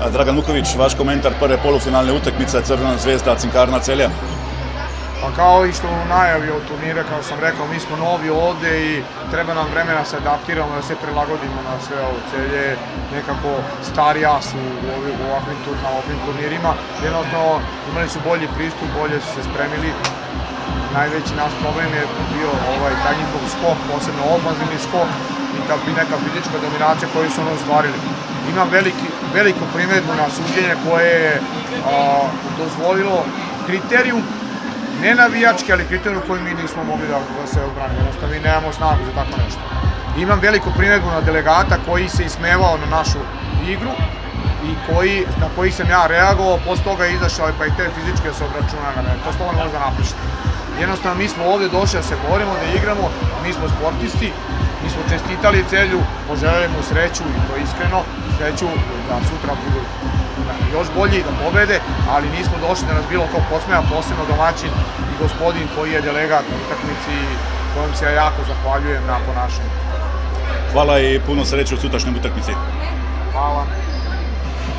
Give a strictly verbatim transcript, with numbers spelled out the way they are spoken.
Dragan Vuković, vaš komentar prve polufinalne utakmice Crvena zvezda Cinkarna Celja? Pa kao i što u najavi od turnira, kao sam rekao, mi smo novi ovde i treba nam vremena da se adaptiramo, da se prilagodimo na sve ovo. Celje je nekako starija su u ovakvim turnirima. Jednostavno imali su bolji pristup, bolje su se spremili. Najveći naš problem je bio taj njihov skok, posebno ofanzivni skok i neka fizička dominacija koju su ono ostvarili. Imam veliku primedbu na suđenje koje je dozvolilo kriterijum, ne navijački, ali kriterijum koji mi nismo mogli da se odbranimo. Jednostavno mi nemamo snagu za tako nešto. Imam veliku primedbu na delegata koji se ismevao na našu igru i na koji sam ja reagovao, posle toga je izašao pa i te fizičke se obračuna na mene. To slobodno možda napišete. Jednostavno mi smo ovde došli da se borimo, da igramo, mi smo sportisti, mi smo čestitali Celju, poželjeli mu sreću i to iskreno, sreću da sutra budu još bolji, da pobede, ali nismo došli da nas bilo ko posmeja, posebno domaćin i gospodin koji je delegat na utakmici kojom se ja jako zahvaljujem na ponašanju. Hvala i puno sreće u sutrašnjoj utakmici. Hvala.